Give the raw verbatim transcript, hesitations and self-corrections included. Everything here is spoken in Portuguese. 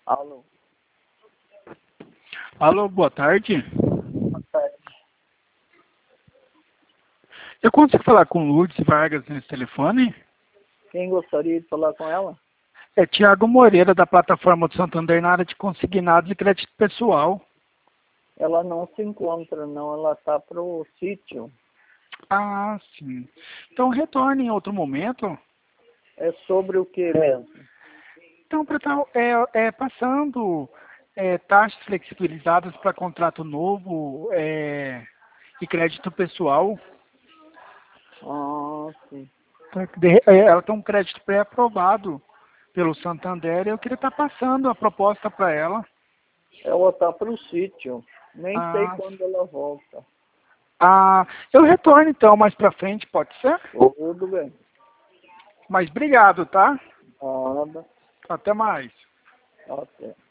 Alô. Alô, boa tarde. Boa tarde. Eu consigo falar com Lourdes Vargas nesse telefone? Quem gostaria de falar com ela? É Tiago Moreira, da plataforma do Santander, na área de consignados e crédito pessoal. Ela não se encontra, não. Ela está pro sítio. Ah, sim. Então retorne em outro momento. É sobre o que mesmo? Então, Pretal, é, é passando é, taxas flexibilizadas para contrato novo é, e crédito pessoal. Ah, sim. De- é, Ela tem um crédito pré-aprovado pelo Santander e eu queria estar passando a proposta para ela. Ela está pro sítio. Nem sei Ah, quando ela volta. ah, eu retorno então mais para frente, pode ser? Tudo bem. Mas obrigado, tá? Nada. Até mais. Até.